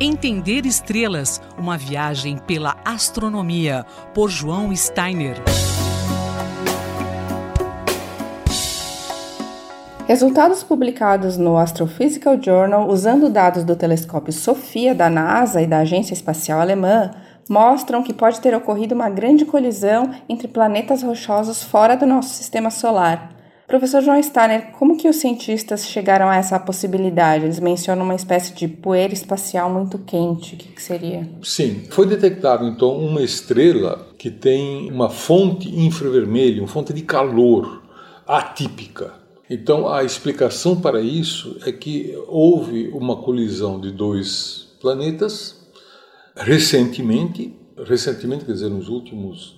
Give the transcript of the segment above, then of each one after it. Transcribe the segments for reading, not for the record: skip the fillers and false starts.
Entender estrelas, uma viagem pela astronomia, por João Steiner. Resultados publicados no Astrophysical Journal usando dados do telescópio SOFIA da NASA e da Agência Espacial Alemã mostram que pode ter ocorrido uma grande colisão entre planetas rochosos fora do nosso sistema solar. Professor João Steiner, como que os cientistas chegaram a essa possibilidade? Eles mencionam uma espécie de poeira espacial muito quente. O que seria? Sim, foi detectado então uma estrela que tem uma fonte infravermelha, uma fonte de calor atípica. Então a explicação para isso é que houve uma colisão de dois planetas recentemente quer dizer, nos últimos,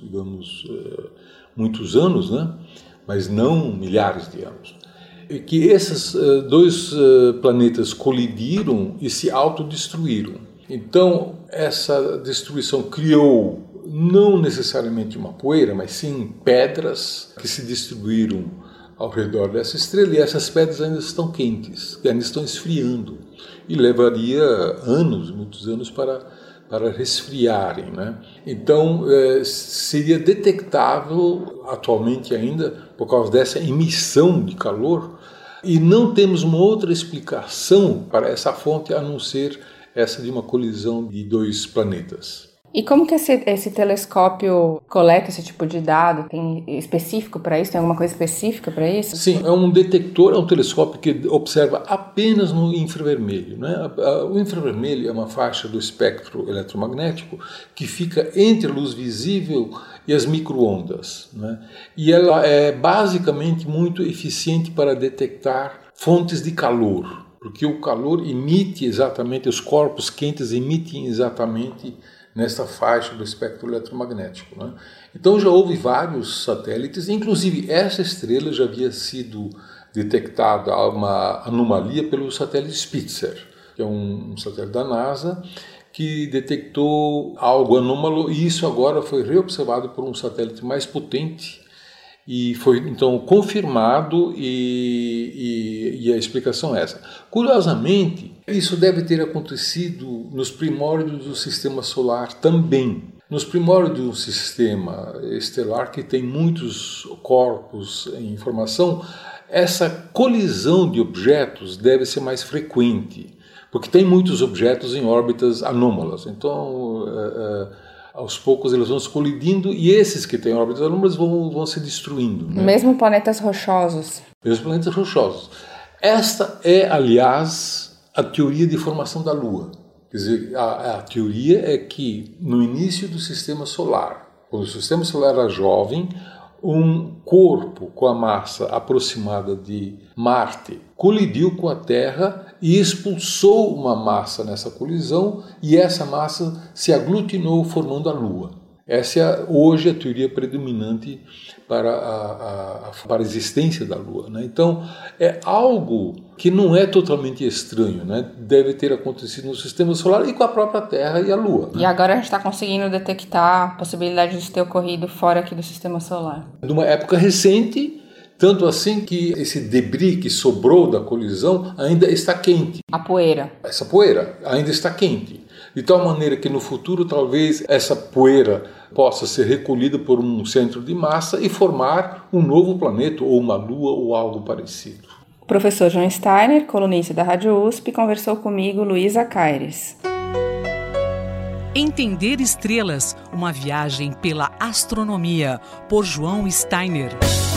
muitos anos, né? Mas não milhares de anos, e que esses dois planetas colidiram e se autodestruíram. Então, essa destruição criou não necessariamente uma poeira, mas sim pedras que se distribuíram ao redor dessa estrela, e essas pedras ainda estão quentes, ainda estão esfriando, e levaria anos, muitos anos para resfriarem, né? Então, seria detectável atualmente ainda por causa dessa emissão de calor, e não temos uma outra explicação para essa fonte a não ser essa de uma colisão de dois planetas. E como que esse telescópio coleta esse tipo de dado? Tem específico para isso? Tem alguma coisa específica para isso? Sim, é um detector, é um telescópio que observa apenas no infravermelho, né? O infravermelho é uma faixa do espectro eletromagnético que fica entre a luz visível e as microondas, né? E ela é basicamente muito eficiente para detectar fontes de calor, porque o calor emite exatamente, os corpos quentes emitem exatamente nesta faixa do espectro eletromagnético, né? Então já houve vários satélites, inclusive essa estrela já havia sido detectada uma anomalia pelo satélite Spitzer, que é um satélite da NASA, que detectou algo anômalo, e isso agora foi reobservado por um satélite mais potente, e foi então confirmado, e a explicação é essa. Curiosamente, isso deve ter acontecido nos primórdios do sistema solar também. Nos primórdios de um sistema estelar que tem muitos corpos em formação, essa colisão de objetos deve ser mais frequente, porque tem muitos objetos em órbitas anômalas. Então, aos poucos eles vão se colidindo, e esses que têm órbitas anômalas vão se destruindo, né? Mesmo planetas rochosos. Mesmo planetas rochosos. Esta é, aliás, a teoria de formação da Lua. Quer dizer, a teoria é que no início do sistema solar, quando o sistema solar era jovem, um corpo com a massa aproximada de Marte colidiu com a Terra e expulsou uma massa nessa colisão, e essa massa se aglutinou formando a Lua. Essa é hoje a teoria predominante para a existência da Lua, né? Então é algo que não é totalmente estranho, né? Deve ter acontecido no sistema solar e com a própria Terra e a Lua, né? E agora a gente está conseguindo detectar a possibilidade de ter ocorrido fora aqui do sistema solar. Numa época recente, tanto assim que esse debris que sobrou da colisão ainda está quente. A poeira. Essa poeira ainda está quente. De tal maneira que no futuro talvez essa poeira possa ser recolhida por um centro de massa e formar um novo planeta, ou uma lua, ou algo parecido. O professor João Steiner, colunista da Rádio USP, conversou comigo, Luísa Caires. Entender estrelas, uma viagem pela astronomia, por João Steiner.